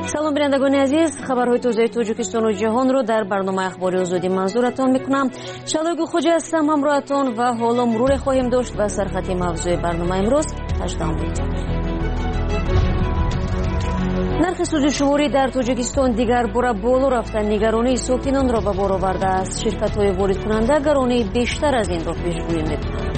салом бинандагони азиз, хабарҳои тозаи тоҷикистону ҷаҳонро дар барномаи ахбори озодӣ манзуратон мекунам. шалоги хуҷа ҳастам ҳамроҳатон ва ҳоло муруре хоҳем дошт ба сархати мавзӯи барномаи имрӯз. 18 нархи сӯзишворӣ дар тоҷикистон дигар бора боло рафта нигаронии сокинонро ба бор овардааст. ширкатҳои воридкунанда гаронии бештар аз инро пешгӯӣ мекунанд.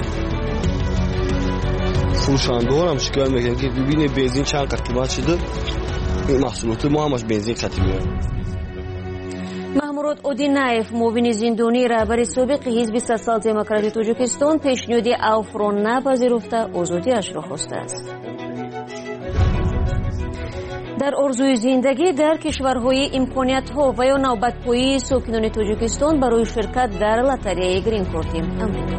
фурӯшандагонам шикоят мекунанд ки бибине бензин чанд қад қимат шуда, маҳсулоти мо ҳамаш бензин қатӣ меояд. маҳмурод одинаев, муовини зиндонии раҳбари собиқи ҳизби социал-демократии тоҷикистон, пешниҳоди авфро напазируфта озодиашро хостааст. дар орзуи зиндагӣ дар кишварҳои имкониятҳо ва ё навбатпоии сокинони тоҷикистон барои ширкат дар лотареяи грин-корти амрико.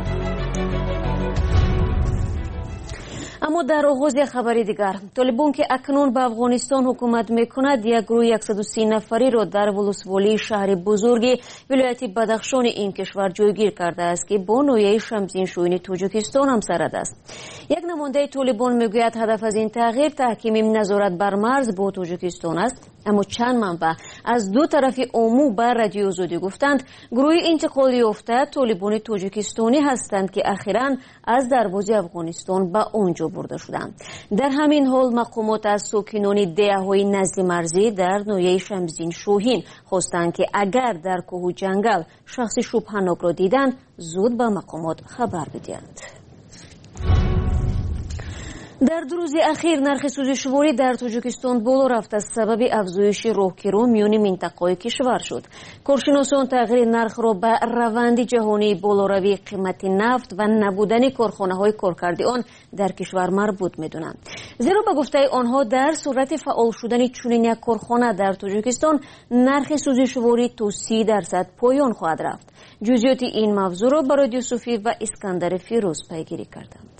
аммо дар оғози хабари дигар, толибон ки акнун ба афғонистон ҳукумат мекунад, як гурӯҳи 130 нафариро дар вулусволии шаҳри бузурги вилояти Бадахшони ин кишвар ҷойгир кардааст ки бо ноҳияи Шамсиншӯини тоҷикистон ҳамсарад аст. як намояндаи толибон мегӯяд ҳадаф аз ин тағйир таҳкими назорат бар марз бо тоҷикистон аст. аммо чанд манбаъ аз ду тарафи омӯ ба радиои озодӣ гуфтанд гурӯҳи интиқолиёфта толибони тоҷикистонӣ ҳастанд ки ахиран аз дарвози афғонистон ба он ҷо бурда шуданд. дар ҳамин ҳол мақомот аз сокинони деҳаҳои назди марзӣ дар ноҳияи Шамсиншӯҳин хостанд ки агар дар кӯҳу ҷангал шахси шубҳанокро диданд, зуд ба мақомот хабар бидиҳанд. дар ду рӯзи ахир нархи сӯзишворӣ дар тоҷикистон боло рафта сабаби афзоиши роҳгирӣ миёни минтақаҳои кишвар шуд. коршиносон тағйири нархро ба раванди ҷаҳонии болоравии қимати нафт ва набудани корхонаҳои коркарди он дар кишвар марбут медонанд. зеро ба гуфтаи онҳо дар сурати фаъол шудани чунин як корхона дар тоҷикистон нархи сӯзишворӣ то 30% поён хоҳад рафт. ҷузъиёти ин мавзӯъро барои Юсуфӣ ва Искандари Фирӯз пайгирӣ карданд.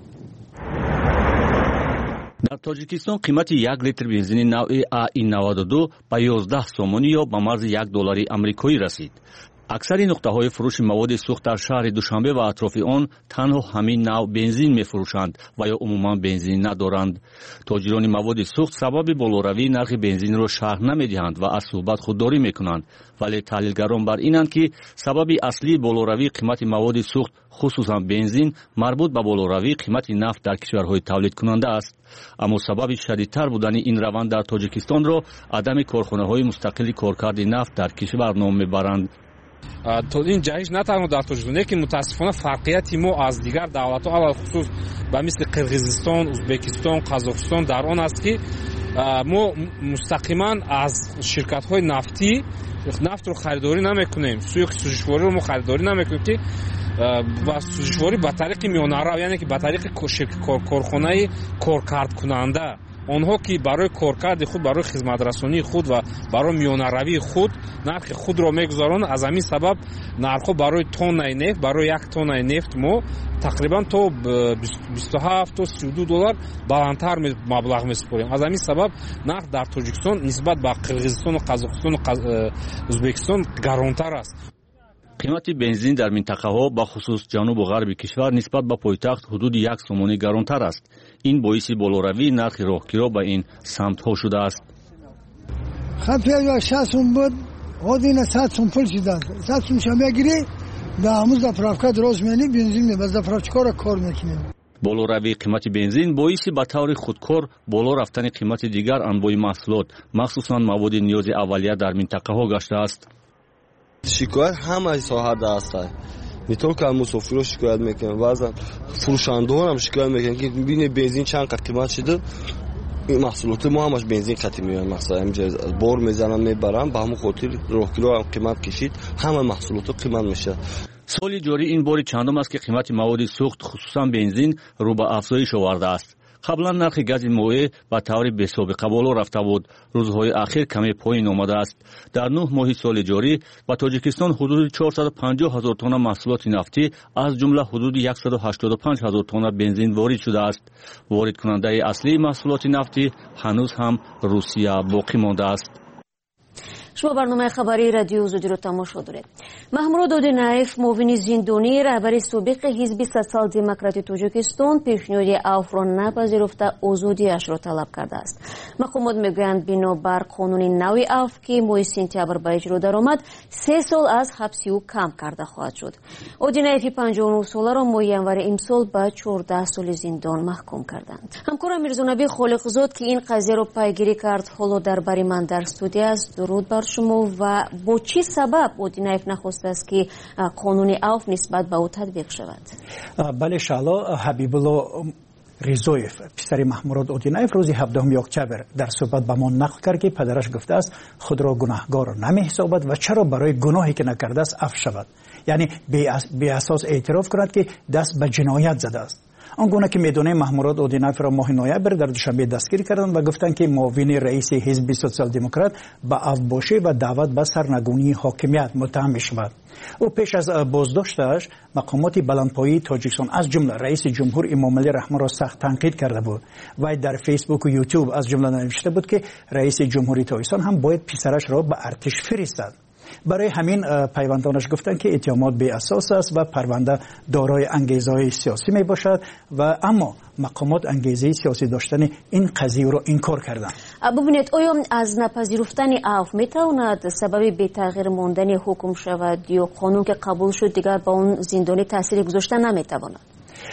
дар тоҷикистон қимати 1 литр бензини навъи АИ-92 ба 11 сомонӣ ё ба марзи $1 амрикоӣ расид. аксари нуқтаҳои фурӯши маводи сӯхт дар шаҳри Душанбе ва атрофи он танҳо ҳамин нав бензин мефурӯшанд ва ё умуман бензин надоранд. тоҷирони маводи сӯхт сабаби болоравии нархи бензинро шарҳ намедиҳанд ва аз суҳбат худдорӣ мекунанд, вале таҳлилгарон бар инанд ки сабаби аслии болоравии қимати маводи сӯхт хусусан бензин марбут ба болоравии қимати нафт дар кишварҳои тавлидкунанда аст. аммо сабаби шадидтар будани ин раванд дар тоҷикистонро адами корхонаҳои мустақили коркарди нафт дар кишвар ном мебаранд. то ин ҷаҳиш на танҳо дар тоҷикистон, лекин мутаассифона фарқияти мо аз дигар давлатҳо алал хусус ба мисли Қирғизистон, Узбекистон, Қазоқистон дар он аст ки мо мустақиман аз ширкатҳои нафтӣ нафтро харидорӣ намекунем, суёки сӯзишвориро мо харидорӣ намекунем ки ба сӯзишворӣ ба тариқи миёнарав, яъне ки ба тариқи корхонаи коркардкунанда, онҳо ки барои коркарди худ, барои хизматрасонии худ ва барои миёнаравии худ нархи худро мегузаронанд. аз ҳамин сабаб нархҳо барои тоннаи нефт, барои як тоннаи нефт мо тақрибан то $27 то $32 баландтар маблағ месупорем. аз ҳамин сабаб нарх дар тоҷикистон нисбат ба Қирғизистону Қазоқистону Узбекистон гаронтар аст. қимати бензин дар минтақаҳо ба хусус ҷанубу ғарби кишвар нисбат ба пойтахт ҳудуди 1 сомонӣ гаронтар аст. ин боиси болоравии нархи роҳгиро ба ин самтҳо шудааст. хапя 60 сом буд, ҳодина 100 сом пул шудааст. 100 сомша мегирӣ, да ҳамун заправка дроз мени бензин ба заправчикора кор мекунем. болоравии қимати бензин боиси ба таври худкор боло рафтани қимати дигар анбои маҳсулот, махсусан маводи ниёзи аввалия дар минтақаҳо гаштааст. шикоят ҳамаи соҳада аст. не только мусофиро шикоят мекунанд, баъзан фурӯшандагонам шикоят мекунанд ки бибине бензин чанд қад қимат шуда, маҳсулоти мо ҳамаш бензин қатӣ меояд. масалан бор мезанам мебарам, ба ҳамон хотир роҳгиро ҳам қимат кашид, ҳама маҳсулото қимат мешавад. соли ҷорӣ ин бори чандум аст ки қимати маводи сӯхт хусусан бензин рӯ ба афзоиш овардааст. қаблан нархи гази моеъ ба таври бесобиқа боло рафта буд, рӯзҳои ахир каме поин омадааст. дар 9 моҳи соли ҷорӣ ба тоҷикистон ҳудуди 450 000 тонна маҳсулоти нафтӣ аз ҷумла ҳудуди 185 000 тонна бензин ворид шудааст. воридкунандаи аслии маҳсулоти нафтӣ ҳанӯз ҳам Русия боқӣ мондааст. شما برنامه خبری رادیو زودی رو تماشا دارید. محمود اودینایف معاون زندانی رهبر سابق حزب سوسیال دموکراتی تاجیکستان پیشنهاد عفو را نپذیرفته آزادی‌اش را طلب کرده است. مقامات میگویند بنابر قانون نوی عفو که ماه سپتامبر به اجرا درآمد 3 سال از حبس او کم کرده خواهد شد. اودینایف 59 ساله را ماه ینور امسال به 14 سال زندان محکوم کردند. همکارم میرزانبی خالقزاد که این قضیه را پیگیری کرد حالا در بری من در استودیو است. درود بر شما. و با چه سبب اودینایف نخواسته است که قانون عفو نسبت به او تطبیق شود؟ بله شالا حبیبالله ریزویف پسر محمود اودینایف روز 17 اکتبر در صحبت به ما نقل کرد که پدرش گفته است خود را گناهگار نمی حسابد و چرا برای گناهی که نکرده است عفو شود، یعنی به اساس اعتراف کند که دست به جنایت زده است. آنگونه که میدونه محمود اودینایف را ماه نوامبر در دوشنبه دستگیر کردند و گفتند که معاون رئیس حزب سوسیال دموکرات به عفوباشی و دعوت به سرنگونی حاکمیت متهم شود. او پیش از بازداشتش مقامات بلندپایه تاجیکستان از جمله رئیس جمهور امامعلی رحمان را سخت تنقید کرده بود و در فیسبوک و یوتیوب از جمله نوشته بود که رئیس جمهوری تاجیکستان هم باید پسرش را به ارتش فرستد. برای همین پیوندانش گفتند که اتهامات بی اساس است و پرونده دارای انگیزه‌های سیاسی می باشد و اما مقامات انگیزه سیاسی داشتن این قضیه را انکار کردند. ببینید آیا از نپذیرفتن عفو میتواند سبب به تغییر ماندن حکم شود یا قانون که قبول شد دیگر با اون زندانی تاثیر گذاشتن نمیتواند؟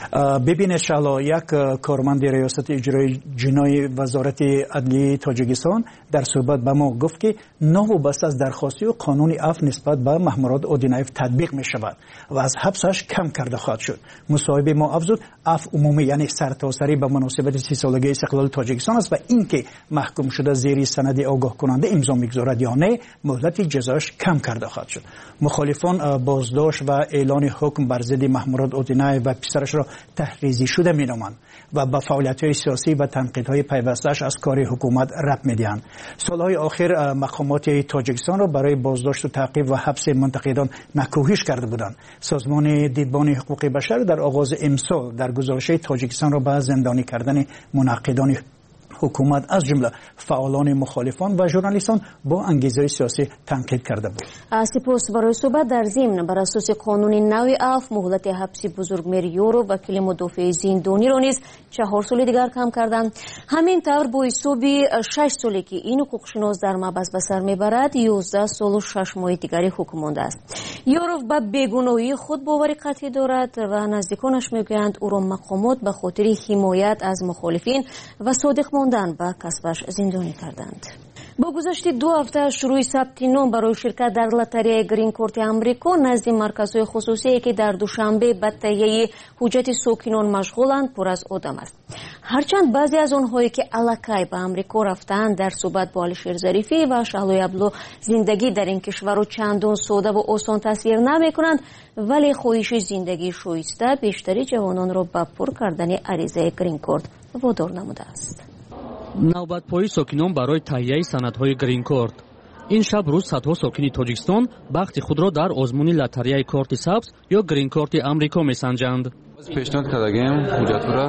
ببینید شالا یک کارمند ریاست اجرایی جنایی وزارت عدلیه تاجیکستان در صحبت به ما گفت که نوابسته از درخواستی و قانون عفو نسبت به محمود اودینایف تطبیق می شود و از حبسش کم کرده خواهد شد. مصاحبه ما افزود عفو عمومی یعنی سرتاسری به مناسبت 30 سالگی استقلال تاجیکستان است و اینکه محکوم شده زیر سند آگاه کننده امضا میگذارد یا نه مهلت جزاش کم کرده خواهد شد. مخالفان بازداشت و اعلان حکم بر ضد محمود اودینایف و پسرش را تحریزی شده مینامند و با فعالیت‌های سیاسی و تنقیدهای پیوسته‌اش از کار حکومت رد می‌دهند. سالهای آخر مقامات تاجیکستان را برای بازداشت و تعقیب و حبس منتقدان نکوهش کرده بودند. سازمان دیدبان حقوق بشر در آغاز امسال در گزارش تاجیکستان را به زندانی کردن منتقدان حکومت از جمله فعالان مخالفان و ژورنالیستان با انگیزه سیاسی تنقید کرده بود. سپاس برای صحبت. در ضمن بر اساس قانون نوی عفو مهلت حبس بزرگمیر یورو وکیل مدافع زندانی را نیز 4 سال دیگر کم کردند. همین طور با حساب 6 سالی که این حقوقشناس در مبحث به سر میبرد 11 سال و 6 ماه دیگری حکم مانده است. یورو به بیگناهی خود باور قطعی دارد و نزدیکانش میگویند او را مقامات به خاطر حمایت از مخالفین و صادق ماندن به کسبش زندانی کردند. با گذشت 2 هفته شروع ثبت نام برای شرکت در لاتاریای گرین کارت آمریکا نزد مرکزهای خصوصی که در دوشنبه به تهیه حجت ساکنان مشغولند پر از آدم است. هرچند بعضی از آنهایی که الکی به آمریکا رفتند در صحبت با علیشیر ظریفی و شهلای ابلو زندگی در این کشور را چندان ساده و آسان تصویر نمی‌کنند، ولی خواهش زندگی شایسته بیشتری جوانان را به پر کردن عریضه گرین کارت وادار نموده است. навбатпои сокинон барои таҳияи санадҳои грин корт. ин шаб рӯз садҳо сокини тоҷикистон бахти худро дар озмуни лотареяи корти сабз ё грин корти амрико месанҷанд. пешниҳод кардагем ҳуҷҷатро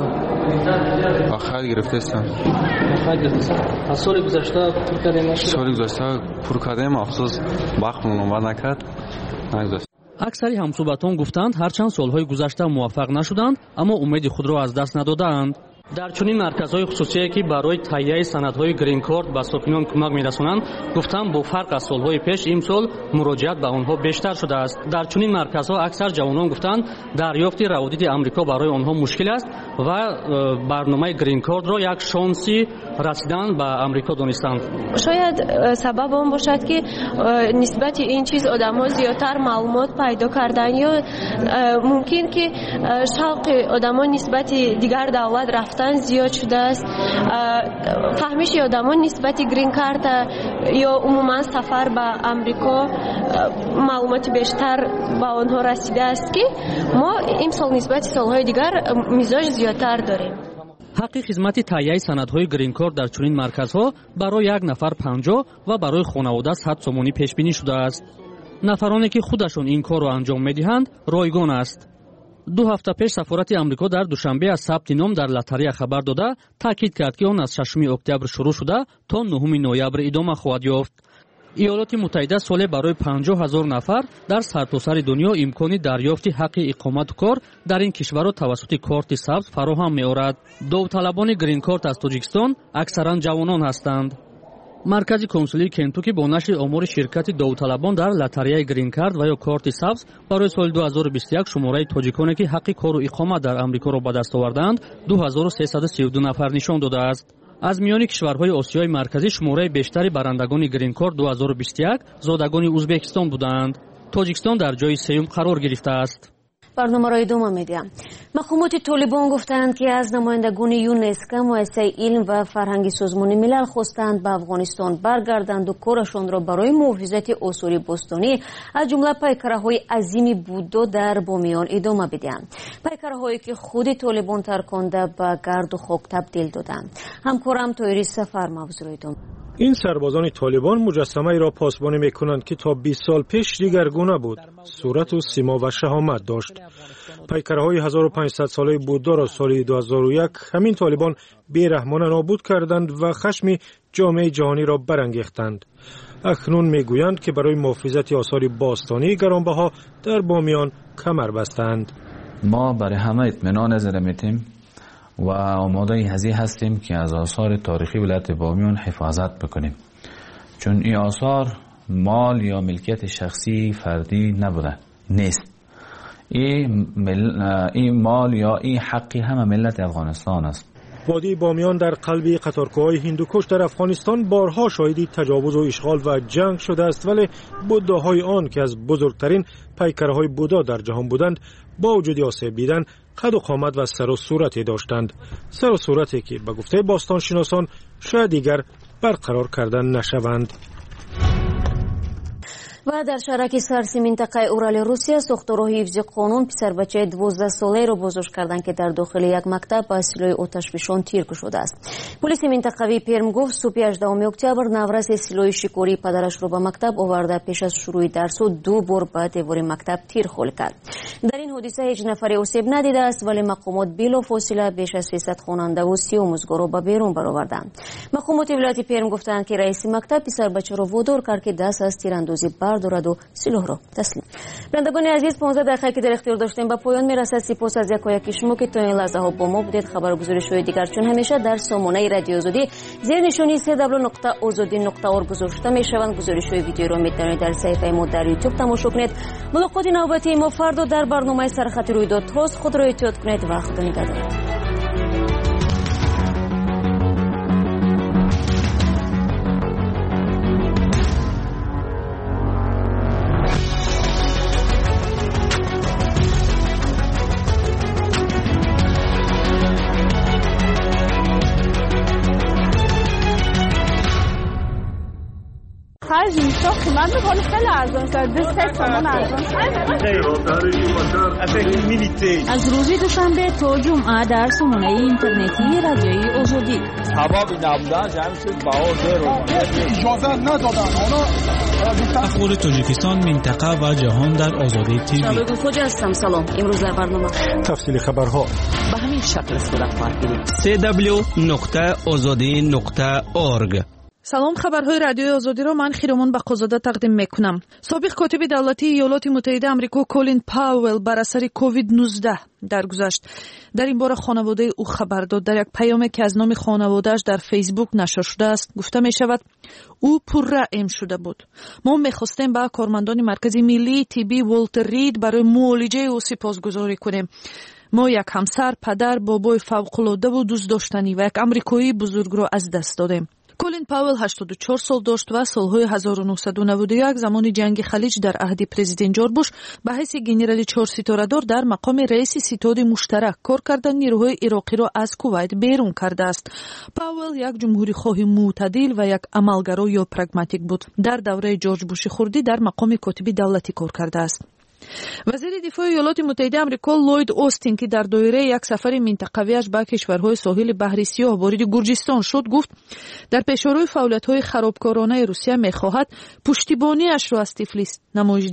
ва хайр гирифтаистам. соли гузашта пур кардем, афсӯс вақтмон омад накард, нагузашт. аксари ҳамсуҳбатон гуфтанд ҳарчанд солҳои гузашта муваффақ нашуданд, аммо умеди худро аз даст надодаанд. дар чунин марказҳои хусусие ки барои таҳияи санадҳои грин корт ба сокинон кӯмак мерасонанд, гуфтанд бо фарқ аз солҳои пеш имсол муроҷиат ба онҳо бештар шудааст. дар чунин марказҳо аксар ҷавонон гуфтанд дарёфти раводиди амрико барои онҳо мушкил аст ва барномаи грин кортро як шонси расидан ба амрико донистанд. шояд сабаб он бошад ки нисбати ин чиз одамҳо зиёдтар маълумот пайдо кардан ё мумкин ки шавқи одамҳо нисбати дигар давлат рафтан زیاد شده است. فهمیش آدمان نسبت گرین کارت یا عموما سفر به امریکا معلومات بیشتر به آنها رسیده است که ما امسال نسبت سالهای دیگر مزاج زیادتر داریم. ҳаққи хизмати таҳияи санадҳои грин корт дар чунин марказҳо барои як нафар 50 ва барои хонавода 100 сомонӣ пешбинӣ шудааст. нафароне ки худашон ин корро анҷом медиҳанд ройгон аст. 2 ҳафта пеш сафорати амрико дар душанбе аз сабти ном дар лотарея хабар дода таъкид кард ки он аз 6 октябр шурӯъ шуда то 9 ноябр идома хоҳад ёфт. ایالات متحده ساله برای 50,000 نفر در سرتاسر دنیا امکان دریافت حق اقامت کار در این کشورها توسط کارت سبز فراهم می‌آورد. داوطلبان گرین کارت از تاجیکستان اکثرا جوانان هستند. مرکز کنسولی کنتوکی با نشر آمار شرکت داوطلبان در لاتاریای گرین کارت و یا کارت سبز برای سال 2021 شماره تاجیکانی که حق کار و اقامت در آمریکا را به دست آوردند 2332 نفر نشان داده است. از میان کشورهای آسیای مرکزی شماره بیشتری برندگان گرین کارت 2021 زادگان ازبکستان بودند. تاجیکستان در جای سوم قرار گرفته است. برنامه را ادامه می‌دیم. مقامات طالبان گفتند که از نمایندگان یونسکو مؤسسه علم و فرهنگ سازمان ملل خواستند به افغانستان برگردند و کارشان را برای محافظت آثار باستانی از جمله پیکره‌های عظیم بودا در بامیان ادامه بدهند. پیکره‌هایی که خود طالبان ترکانده به گرد و خاک تبدیل دادند. همکارم طاهری سفر موضوع ادامه. این سربازان طالبان مجسمه‌ای را پاسبانی می‌کنند که تا 20 سال پیش دیگرگونه بود، صورت و سیما و شهامت داشت. پیکرهای 1500 ساله بودا را سال 2001 همین طالبان بی‌رحمانه نابود کردند و خشم جامعه جهانی را برانگیختند. اکنون می‌گویند که برای محافظت آثار باستانی گرانبها در بامیان کمر بستند. ما برای همه اطمینان نظر می‌دهیم و آماده هزینه هستیم که از آثار تاریخی ولایت بامیان حفاظت بکنیم، چون این آثار مال یا ملکیت شخصی فردی نبوده نیست. این مال یا این حقی همه ملت افغانستان است. وادی بامیان در قلب قطارگاه‌های هندوکش در افغانستان بارها شاهدی تجاوز و اشغال و جنگ شده است، ولی بوداهای آن که از بزرگترین پیکرهای بودا در جهان بودند با وجود آسیب دیدن قد و قامت و سر و صورتی داشتند، سر و صورتی که به گفته باستان شناسان شاید دیگر برقرار کردن نشوند. و در شهرک سرسی منطقه اورال روسیه ساختارهای حفظ قانون پسر بچه 12 ساله را بازداشت کردند که در داخل یک مکتب با سلاح آتشفشان تیر شده است. پلیس منطقوی پرم گفت صبح 18 اکتبر نورس سلاح شکاری پدرش را به مکتب آورده پیش از شروع درس و 2 بار به دیوار مکتب تیر خل کرد. در این حادثه هیچ نفری آسیب ندیده است، ولی مقامات بلافاصله بیش از 300 خواننده و 30 آموزگار را به بیرون برآوردند. مقامات ولایت پرم گفتند که رئیس مکتب پسر بچه را وادار کرد که دست از تیراندازی بردارد و سلاح را تسلیم. بینندگان عزیز 15 دقیقه که در اختیار داشتیم به پایان میرسد. سپاس از یکایک شما که تا این لحظه ها با ما بودید. خبرگزاری‌های دیگر چون همیشه در سامانه رادیو آزادی زیر نشانی www.azadi.org گذاشته میشوند. گزارش‌های ویدیو را میتوانید در صفحه ما در یوتیوب تماشا کنید. ملاقات نوبتی ما فردا در برنامه سرخط رویدادها. خود را احتیاط کنید و خدا نگهدار. اینجا قیمت میکنه خیلی ارزان شد. 2 تومان ارزان شد. از روز دوشنبه تا جمعه در سامانه اینترنتی رادیوی آزادی. سبب نبودن جمعیت بهار اجازه ندادن. اخبار تاجیکستان، منطقه و جهان در آزادی تیوی. شبکه کجا هستم. سلام. امروز در برنامه تفصیل خبرها به همین شکل استفاده کنید. www.azadi.org. سلام، خبرهای رادیوی آزادی را من خیرمان بقازاده تقدیم میکنم. سابق کاتب دولتی ایالات متحده آمریکا کولین پاول بر اثر کووید 19 درگذشت. در این باره خانواده او خبر داد. در یک پیامی که از نام خانواده‌اش در فیسبوک نشر شده است گفته می شود او پررحم شده بود. ما می‌خواستیم به کارمندان مرکز ملی طبی والتر رید برای معالجه او سپاسگزاری کنیم. ما یک همسر، پدر، بابای فوق‌العاده و دوست داشتنی و یک آمریکایی بزرگ را از دست دادیم. کولین پاول 84 سال داشت و سالهای 1991 زمان جنگ خلیج در عهد پرزیدنت جورج بوش به حیث گنرال 4 ستاره‌دار در مقام رئیس ستاد مشترک کار کردن نیروهای عراقی را از کویت بیرون کرده است. پاول یک جمهوری‌خواه معتدل و یک عملگرا یا پراگماتیک بود. در دوره جورج بوش خردی در مقام کاتب دولتی کار کرده است. وزیر دفاع ایالات متحده آمریکا لوید اوستین که در دایره یک سفر منطقویش به کشورهای ساحل بحر سیاه وارد گرجستان شد گفت در پیشروی فعالیت‌های خرابکارانه روسیه می‌خواهد پشتیبانی‌اش را از تفلیس نمایش دهد.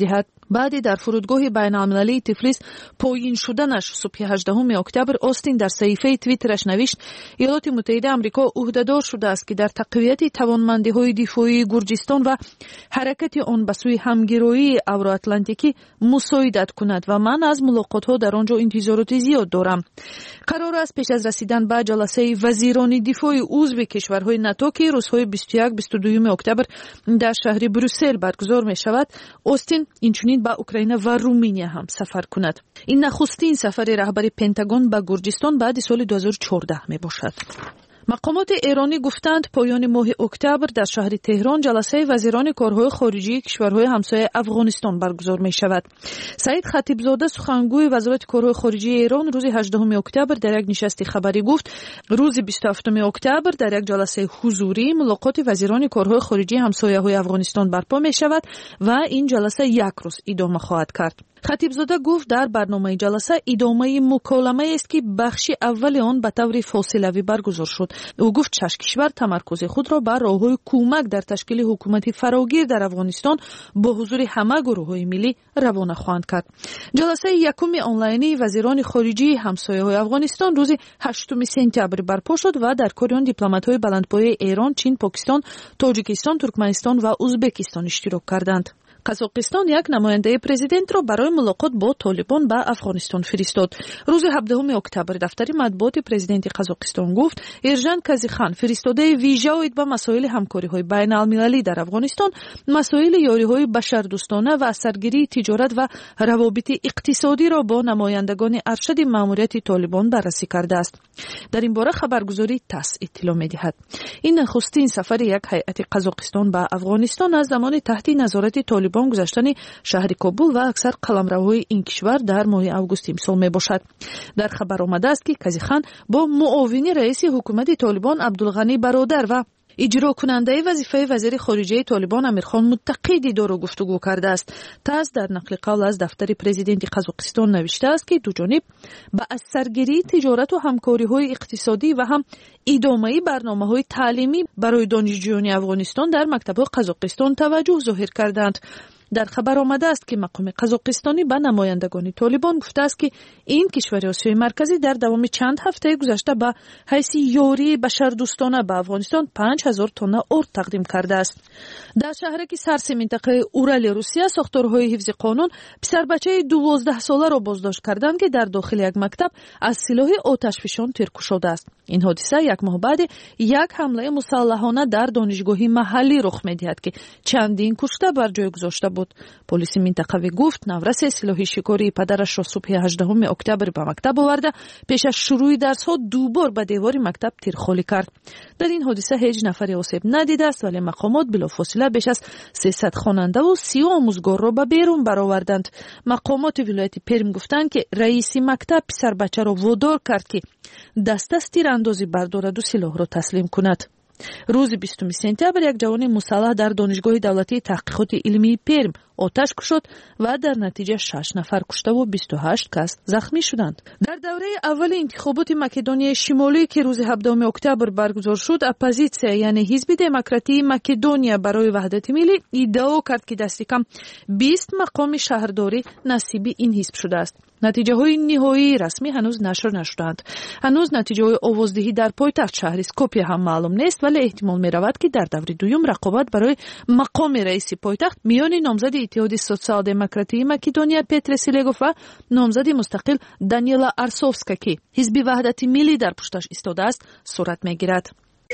بعد در فرودگاه بین‌المللی تفلیس پایین شدنش صبح 18 اکتبر، استین در صحیفه توییترش نوشت ایالات متحده آمریکا عهده‌دار شده است که در تقویت توانمندی‌های دفاعی گرجستان و حرکت آن به سوی همگرایی اوراتلانتیکی مساعدت کند و من از ملاقات‌ها در آنجا انتظارات زیاد دارم. قرار است پیش از رسیدن به جلسه وزیران دفاع عضو کشورهای ناتو که روزهای 21-22 اکتبر در شهر بروسل برگزار می شود، استین اینچنین به اوکراین و رومانیا هم سفر کند. این نخستین سفر رهبر پنتاگون به گرجستان بعد سال 2014 می باشد. مقامات ایرانی گفتند پایان ماه اکتبر در شهر تهران جلسه وزیران کارهای خارجی کشورهای همسایه افغانستان برگزار می شود. سعید خطیبزاده سخنگوی وزارت کارهای خارجی ایران روز 18 اکتبر در یک نشست خبری گفت روز 27 اکتبر در یک جلسه حضوری ملاقات وزیران کارهای خارجی همسایه های افغانستان برپا می شود و این جلسه یک روز ادامه خواهد کرد. خطیبزاده گفت در برنامه جلسه ادامه مکالمه است که بخش اول آن به طور فاصلوی برگزار شد. او گفت 6 کشور تمرکز خود را بر راه‌های کمک در تشکیل حکومت فراگیر در افغانستان با حضور همه گروه‌های ملی روانه خواهند کرد. جلسه یکم آنلاینی وزیران خارجی همسایه‌های افغانستان روز 8 سپتامبر برپا شد و در کار آن دیپلمات‌های بلندپایه ایران، چین، پاکستان، تاجیکستان، ترکمنستان و ازبکستان اشتراک کردند. قزاقستان یک نماینده پرزیدنت را برای ملاقات با طالبان به افغانستان فرستاد. روز 17 اکتبر دفتر مطبوعات پرزیدنت قزاقستان گفت ارژان کازیخان فرستاده ویژه اید به مسائل همکاری‌های بین‌المللی در افغانستان، مسائل یاری‌های بشردوستانه و اثرگیری تجارت و روابط اقتصادی را با نمایندگان ارشد ماموریت طالبان بررسی کرده است. در این باره خبرگزاری تاس اطلاع می‌دهد. این نخستین سفر یک هیئت قزاقستان به افغانستان از زمان تحت نظارت طالبان گذشتن شهر کابل و اکثر قلمروهای این کشور در ماه اوگوست امسال می باشد. در خبر آمده است که کازیخان با معاون رئیس حکومت طالبان عبدالغنی برادر و اجرا کننده وظیفه وزیر خارجه طالبان امیرخان متقی دیدار و گفتگو کرده است. تاس در نقل قول از دفتر پرزیدنت قزاقستان نوشته است که دو جانب به اثرگیری تجارت و همکاری‌های اقتصادی و هم ادامه برنامه‌های تعلیمی برای دانشجویان افغانستان در مکتب‌های قزاقستان توجه ظاهر کردند. در خبر آمده است که مقام قزاقستانی به نمایندگان طالبان گفته است که این کشور آسیای مرکزی در دوام چند هفته گذشته به حیث یاری بشردوستانه به افغانستان 5000 تن ارد تقدیم کرده است. در شهرک سرس منطقه اورال روسیه ساختارهای حفظ قانون پسر بچه 12 ساله را بازداشت کردند که در داخل یک مکتب از سلاح آتشفشان تیرکو شده است. این حادثه یک ماه بعد یک حمله مسلحانه در دانشگاهی محلی رخ می‌دهد که چندین کشته بر جای گذاشته بود. پلیس منطقوی گفت نورس سلاحی شکاری پدرش را صبح 18 اکتبر به مکتب آورده پیش از شروع درس‌ها دوبار به دیوار مکتب تیرخالی کرد. در این حادثه هیچ نفری آسیب ندیده است ولی مقامات بلافاصله بیش از 300 خواننده و 30 آموزگار را به بیرون برآوردند. مقامات ولایت پرم گفتند که رئیس مکتب پسر بچه را وادار کرد که دست از تیراندازی بردارد و سلاح را تسلیم کند. روز 20 سپتامبر یک جوان مسلح در دانشگاه دولتی تحقیقات علمی پرم آتش کشید و در نتیجه 6 نفر کشته و 28 کس زخمی شدند. در دوره اول انتخابات مکدونیای شمالی که روز 17 اکتبر برگزار شد، اپوزیسیا یعنی حزب دموکراتی مکدونیا برای وحدت ملی ادعا کرد که دست کم 20 مقام شهرداری نصیب این حزب شده است. نتیجه های نهایی رسمی هنوز نشر نشدند. هنوز نتیجه های آوازدهی در پایتخت شهر اسکوپیه هم معلوم نیست ولی احتمال می رود که در دور دوم رقابت برای مقام رئیس پایتخت میان نامزد اتحاد سوسیال دموکراتی مکدونیا پتر سیلگوف و نامزد مستقل دانیلا ارسوفسکا که حزب وحدت ملی در پشتش ایستاده است صورت میگیرد.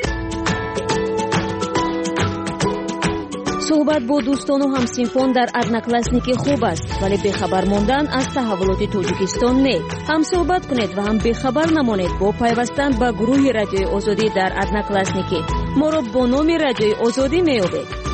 صحبت با دوستان و همسینفون در ادناکلاسنیکی خوب است ولی بخبر ماندن از تحولات تاجیکستان نه. هم صحبت کنید و هم بخبر نمانید با پیوستن به گروه رادیوی آزادی در ادناکلاسنیکی. ما را با نام رادیوی آزادی میابید.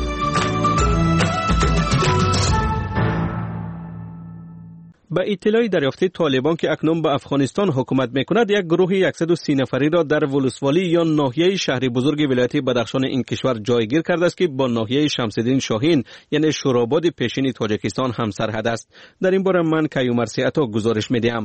با اطلاعی دریافته طالبان که اکنون به افغانستان حکومت میکند، یک گروه 130 نفری را در ولسوالی یا ناحیه شهر بزرگ ولایت بدخشان این کشور جایگیر کرده است که با ناحیه شمس‌الدین شاهین یعنی شوراباد پیشین تاجیکستان همسرحد است. در این باره من کیومرثی عطا گزارش میدهم.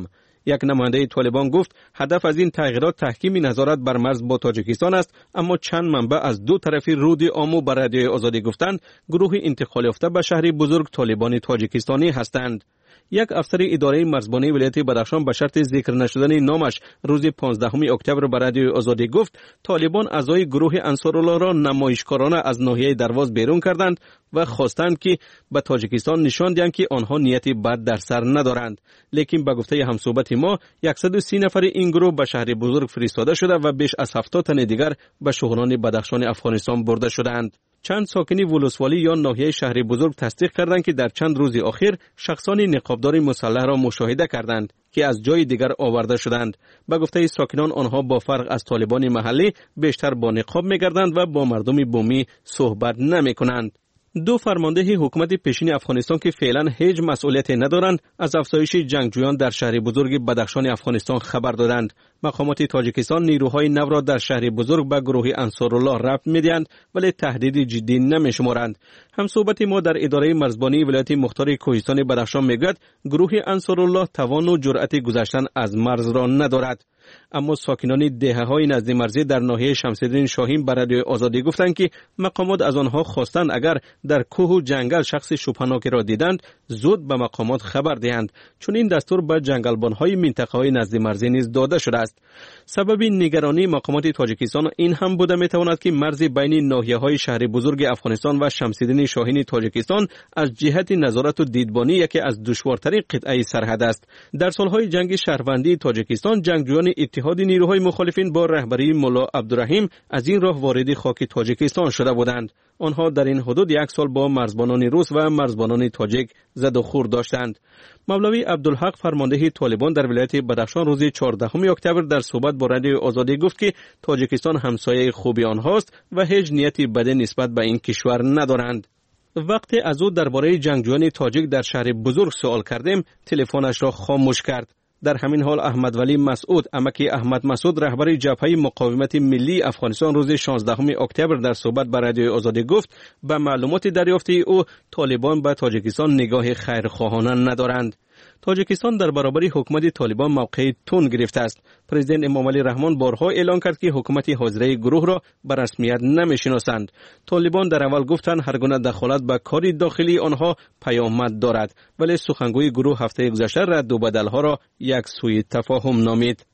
یک نماینده طالبان گفت هدف از این تغییرات تحکیم نظارت بر مرز با تاجیکستان است، اما چند منبع از دو طرفی رود عامو بر رادیوی آزادی گفتند گروه انتقال یافته به شهر بزرگ طالبان تاجیکستانی هستند. یک افسر اداره مرزبانی ولایت بدخشان به شرط ذکر نشدن نامش روز 15 اکتبر به رادیوی آزادی گفت طالبان اعضای گروه انصارالله را نمایشکارانه از ناحیه درواز بیرون کردند و خواستند که به تاجیکستان نشان دهند که آنها نیت بد در سر ندارند. لیکن به گفته همصحبت ما 130 نفر این گروه به شهر بزرگ فرستاده شده و بیش از 70 تن دیگر به شهران بدخشان افغانستان برده شدند. چند ساکنی ولسوالی یا ناحیه شهر بزرگ تصدیق کردند که در چند روز اخیر شخصان نقابدار مسلح را مشاهده کردند که از جای دیگر آورده شدند. به گفته ساکنان آنها با فرق از طالبان محلی بیشتر با نقاب می‌گردند و با مردم بومی صحبت نمی‌کنند. دو فرمانده حکومت پیشین افغانستان که فعلا هیچ مسئولیتی ندارند از افزایش جنگجویان در شهر بزرگ بدخشان افغانستان خبر دادند. مقامات تاجیکستان نیروهای نو را در شهر بزرگ به گروه انصارالله ربط می‌دهند ولی تهدید جدی نمی‌شمارند. همصحبت ما در اداره مرزبانی ولایت مختار کوهستان بدخشان میگوید گروه انصارالله توان و جرأت گذشتن از مرز را ندارد. اما ساکنان دهه‌های نزد مرزی در ناحیه شمس‌الدین شاهین بر رادیوی آزادی گفتند که مقامات از آنها خواستند اگر در کوه و جنگل شخص شبهناکی را دیدند زود به مقامات خبر دهند، چون این دستور به جنگلبان‌های منطقه‌های نزد مرزی نیز داده شده است. سبب نگرانی مقامات تاجیکستان این هم بوده می‌تواند که مرز بین ناحیه‌های شهر بزرگ افغانستان و شمس‌الدین شاهین تاجیکستان از جهت نظارت و دیدبانی یکی از دشوارترین قطعه سرحد است. در سال‌های جنگ شهروندی تاجیکستان جنگجویان اتحاد نیروهای مخالفین با رهبری ملا عبدالرحیم از این راه وارد خاک تاجیکستان شده بودند. آنها در این حدود یک سال با مرزبانان روس و مرزبانان تاجیک زد و خورد داشتند. مولوی عبدالحق فرمانده طالبان در ولایت بدخشان روز 14 اکتبر در صحبت با رادیوی آزادی گفت که تاجیکستان همسایه خوبی آنهاست و هیچ نیتی بدی نسبت به این کشور ندارند. وقتی از او درباره جنگجویان تاجیک در شهر بزرگ سوال کردیم تلفنش را خاموش کرد. در همین حال احمد ولی مسعود عمکی احمد مسعود رهبر جبهه مقاومت ملی افغانستان روز 16 اکتبر در صحبت با رادیوی آزادی گفت به معلومات دریافتی او طالبان به تاجیکستان نگاه خیرخواهانه ندارند. تاجیکستان در برابر حکومت طالبان موقع تند گرفته است. پرزیدنت امام علی رحمان بارها اعلام کرد که حکومت حاضره گروه را به رسمیت نمی‌شناسند. طالبان در اول گفتند هر گونه دخالت به کار داخلی آنها پیامد دارد، ولی سخنگوی گروه هفته گذشته رد و بدل‌ها را یک سوء تفاهم نامید.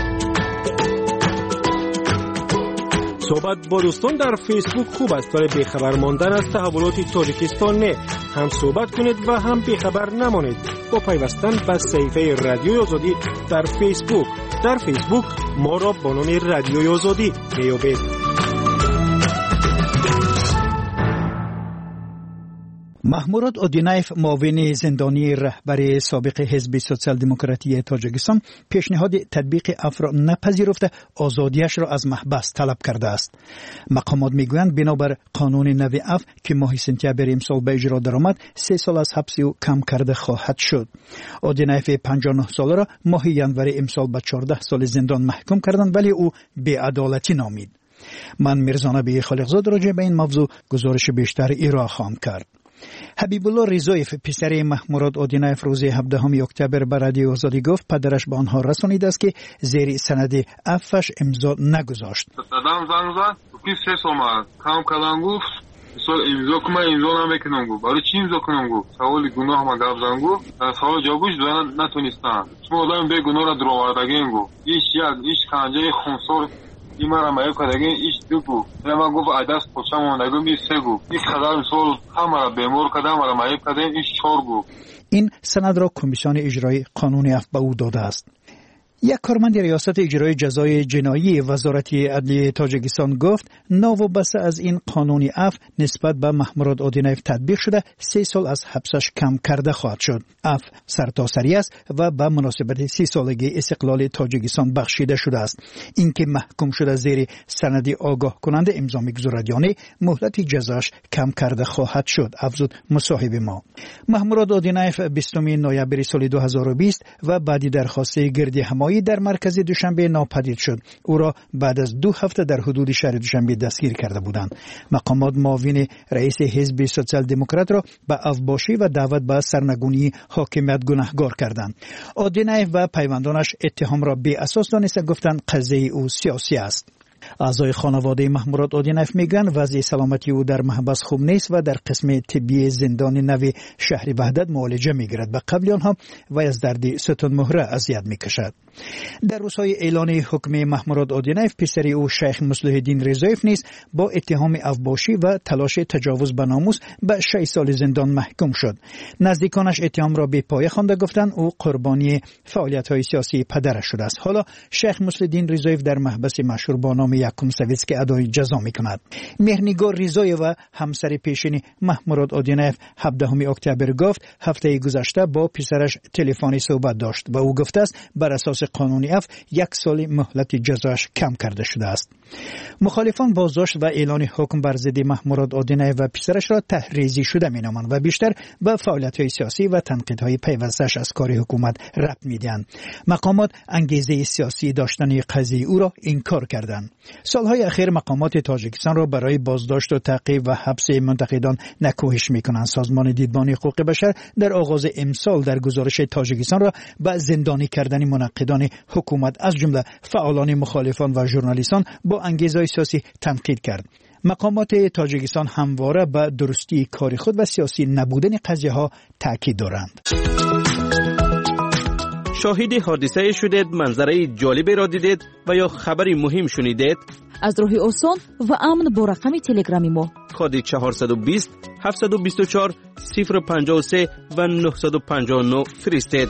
صحبت با دوستان در فیسبوک خوب است ولی بیخبر ماندن از تحولات تاجیکستان نه. هم صحبت کنید و هم بیخبر نمانید با پیوستن به صفحه رادیوی آزادی در فیسبوک. در فیسبوک ما را با نام رادیوی آزادی میابید. محمود اودینایف معاون زندانی رهبر سابق حزب سوسیال دموکراتی تاجیکستان پیشنهاد تطبیق عفو را نپذیرفته آزادیش را از محبس طلب کرده است. مقامات میگویند بنابر قانون نو عفو که ماه سپتامبر امسال به اجرا درآمد 3 سال از حبس او کم کرده خواهد شد. اودینایف 59 ساله را ماه ژانویه امسال به 14 سال زندان محکوم کردند ولی او بی‌عدالتی نامید. من میرزانبی خالقزاد راجع به این موضوع گزارش بیشتر ارائه خواهم کرد. حبیب الله رضایف پسر محمود اودینایف روز 17 اکتبر به رادیو آزادی گفت پدرش به آنها رسانیده است که زیر سند عفوش امضا نگذاشت. دادم زنگ زد که 3 سال کم کردن گفت سال امضا کنم امضا نمیکنم گفت برای چی امضا کنم گفت سوال گناه ما گفت زنگ گفت سوال جوابش نتونستم چون آدم به گناه را درآوردگی گفت هیچ خنجه خونسار این مرا مایه کردگی ایش دو گو من گفت عدس پوچم آمدگم این 3 گو این خدار سال همه را بیمار کردم مرا مایه کردم این 4 گو. این سند را کمیسیون اجرایی قانون عفو به او داده است. یک کارمند ریاست اجرای جزای جنایی وزارت عدلیه تاجیکستان گفت ناوابسته از این قانون عفو نسبت به محمود اودینایف تطبیق شده 3 سال از حبسش کم کرده خواهد شد. عفو سرتاسری است و به مناسبت 30 سالگی استقلال تاجیکستان بخشیده شده است. اینکه محکوم شده زیر سند آگاه کننده امضا می‌گذارد یعنی مهلت جزاش کم کرده خواهد شد، افزود مصاحب ما. محمود اودینایف 20 نوامبر سال 2020 و بعدی درخواست گردی همایی اجتماعی در مرکز دوشنبه ناپدید شد. او را بعد از 2 هفته در حدود شهر دوشنبه دستگیر کرده بودند. مقامات معاون رئیس حزب سوسیال دموکرات را به افباشی و دعوت به سرنگونی حاکمیت گناهکار کردند. اودینایف و پیوندانش اتهام را بی اساس دانسته گفتند قضیه او سیاسی است. اعضای خانواده محمود اودینایف میگن وضع سلامتی او در محبس خوب نیست و در قسم طبی زندان نو شهر وحدت معالجه میگیرد. به قبل آنها وی از درد ستون مهره اذیت میکشد. در روزهای اعلان حکم محمود اودینایف پسر او شیخ مصلح الدین رضایف نیز با اتهام افباشی و تلاش تجاوز به ناموس به 6 سال زندان محکوم شد. نزدیکانش اتهام را بی پایه خوانده گفتند او قربانی فعالیت‌های سیاسی پدرش شده است. حالا شیخ مصلح الدین رضایف در محبس مشهور با نام یکم سویتسکی ادای جزا میکند. مهرنگار رضایف و همسر پیشین محمود اودینایف 17 اکتبر گفت هفته گذشته با پسرش تلفنی صحبت داشت و او گفته است بر اساس قانون عفو 1 سال مهلت جزاش کم کرده شده است. مخالفان بازداشت و اعلان حکم بر ضد محمود اودینایف و پسرش را تحریزی شده مینامند و بیشتر به فعالیت‌های سیاسی و تنقیدهای پیوستش از کار حکومت ربط میدهند. مقامات انگیزه سیاسی داشتن قضیه او را انکار کردند. سالهای اخیر مقامات تاجیکستان را برای بازداشت و تعقیب و حبس منتقدان نکوهش میکنند. سازمان دیدبان حقوق بشر در آغاز امسال در گزارش تاجیکستان را به زندانی کردن منتقدان حکومت از جمله فعالان مخالفان و ژورنالیستان با انگیزه سیاسی تنقید کرد. مقامات تاجیکستان همواره به درستی کار خود و سیاسی نبودن قضیه ها تاکید دارند. شاهد حادثه شدید، منظره جالبی را دیدید و یا خبری مهم شنیدید؟ از راه آسان و امن با رقم تلگرامی ما کد 420 724 053 و 959 فرستید.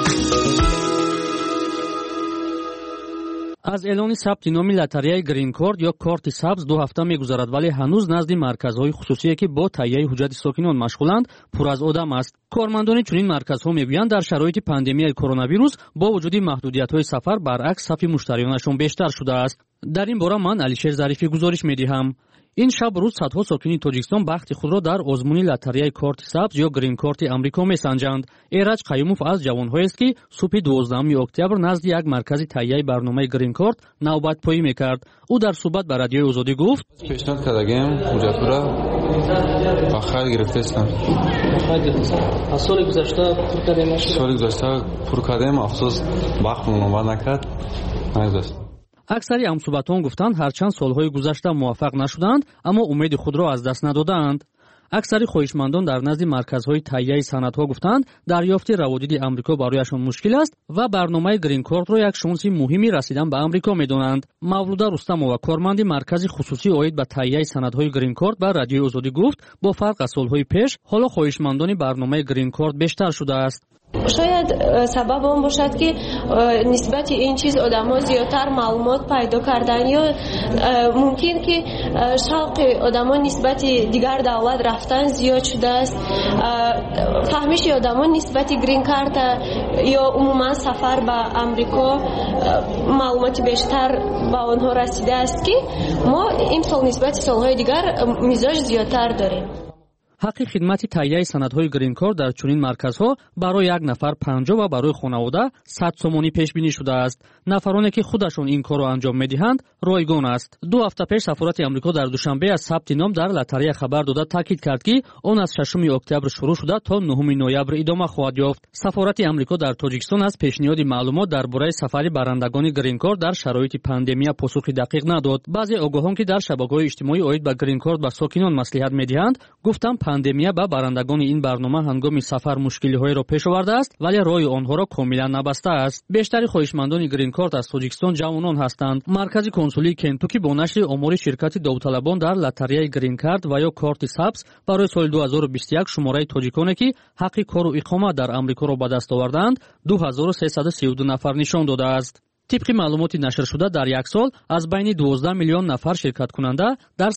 از اعلان ثبت نام لاتاریای گرین کارت یا کارت سبز 2 هفته می‌گذرد ولی هنوز نزد مرکزهای خصوصی که با تهیه حجت ساکنان مشغولند پر از آدم است. کارمندان چنین مرکزها میگویند در شرایط پاندمی کرونا ویروس با وجود محدودیت‌های سفر برعکس صف مشتریانشان بیشتر شده است. در این باره من علیشیر ظریفی گزارش می‌دهم. این شب روز صدها ساکنین تاجیکستان بخت خود را در آزمون لاتاریای کارت سبز یا گرین کارت امریکا می‌سنجند. ایرج قیوموف از جوان‌هایی است که صبح 12 اکتبر نزد یک مرکز تهیه برنامه گرین کارت نوبت‌پایی می‌کرد. او در صحبت با رادیوی آزادی گفت: پیشنهاد کردم حجت را آخر گرفتم. از سال گذشته پر کردم افسوس وقتمون رو نکرد. اکثری همصحبتان گفتند هرچند سالهای گذشته موفق نشدند اما امید خود را از دست ندادند. اکثری خواهشمندان در نزد مرکزهای تهیه سندها گفتند دریافت روادید آمریکا برایشان مشکل است و برنامه گرین کارت را یک شانس مهمی رسیدن به آمریکا می‌دانند. مولوده رستمова کارمند مرکز خصوصی عاید به تهیه سندهای گرین کارت به رادیوی آزادی گفت با فرق از سالهای پیش حالا خواهشمندان برنامه گرین کارت بیشتر شده است. شاید سبب آن باشد که نسبت این چیز آدم‌ها زیادتر معلومات پیدا کردن یا ممکن که شوق آدم‌ها نسبت دیگر دولت رفتن زیاد شده است. فهمیش آدم‌ها نسبت گرین کارت یا عموما سفر به آمریکا معلومات بیشتر به آنها رسیده است که ما امسال نسبت سال‌های دیگر مزاج زیادتر داریم. حق خدمت تهیه سندهای گرین کارت در چنین مرکزها برای یک نفر 50 و برای خانواده 100 سومانی پیش بینی شده است. نفرانی که خودشون این کار را انجام میدهند رایگان است. 2 هفته پیش سفارت آمریکا در دوشنبه از ثبت نام در لاتاری خبر داده تاکید کرد که آن از 6 اکتبر شروع شده تا 9 نوامبر ادامه خواهد یافت. سفارت آمریکا در تاجیکستان از پیشنهاد معلومات درباره سفر برندگان گرین کارت در شرایط پاندمی پاسخ دقیق نداد. بعضی آگاهان که در شبکه‌های اجتماعی عاید به گرین کارت و ساکنان مصلحت میدهند گفتند پاندمی به برندگان این برنامه هنگام سفر مشکلی‌های را پیش آورده است ولی راه آنها را کاملا نبسته است. بیشتر خواهشمندان گرین کارت از تاجیکستان جوانان هستند. مرکز کنسولی کنتوکی با نشر آمار شرکت داوطلبان در لاتاریای گرین کارت و یا کارت سبز برای سال 2021 شماره تاجیکانی که حق کار و اقامت در آمریکا را به دست آوردند 2332 نفر نشان داده است. طبق معلومات نشر شده در یک سال از بین 12 میلیون نفر شرکت کننده در